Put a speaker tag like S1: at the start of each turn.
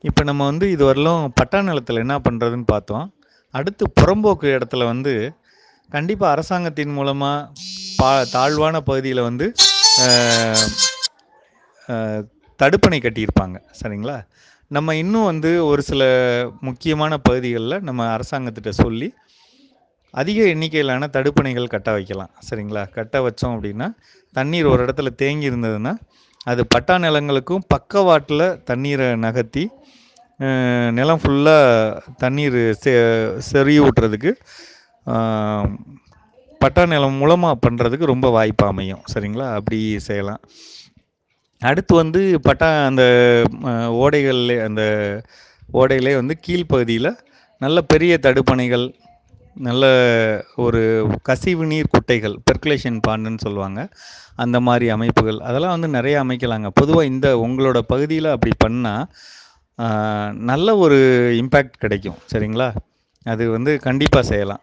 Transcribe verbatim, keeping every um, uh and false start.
S1: இப்ப நம்ம வந்து இதுவரையிலும் பட்டா நிலத்தில என்ன பண்றதுன்னு பார்த்தோம். அடுத்து புறம்போக்கு இடத்துல வந்து கண்டிப்பா அரசாங்கத்தின் மூலமா பா தாழ்வான பகுதியில வந்து அ அ தடுப்பணை கட்டியிருப்பாங்க. சரிங்களா? நம்ம இன்னும் வந்து ஒரு சில முக்கியமான பகுதிகள்ல நம்ம அரசாங்கத்திட்ட சொல்லி, அதிக எண்ணிக்கையிலான தடுப்பணைகள் கட்ட வைக்கலாம். சரிங்களா? கட்ட வச்சோம் அப்டின்னா, தண்ணீர் ஒரு இடத்துல தேங்கி இருந்ததுன்னா, அது பட்டா நிலங்களுக்கும் பக்கவாட்டுல தண்ணீர நகர்த்தி, அ நிலம் ஃபுல்லா தண்ணீர் செ செறிவூட்டுறதுக்கு, ஆ பட்டா நிலம் மூலமா பண்றதுக்கு ரொம்ப வாய்ப்பு அமையும். சரிங்களா? அப்படி செய்யலாம். அடுத்து வந்து பட்டா அந்த அ ஓடைகள்லே அந்த ஓடையிலே வந்து கீழ்ப்பகுதியில நல்ல பெரிய தடுப்பணைகள், நல்ல ஒரு கசிவு நீர் குட்டைகள், பெர்குலேஷன் பாண்டுன்னு சொல்லுவாங்க. அந்த மாரி அமைப்புகள். அதெல்லாம் வந்து நெறைய அமைக்கலாங்க. பொதுவா இந்த உங்களோட பகுதியில அப்படி பண்ணா, ஆ நல்ல ஒரு இம்பேக்ட் கிடைக்கும். சரிங்களா? அது வந்து கண்டிப்பா செய்யலாம்.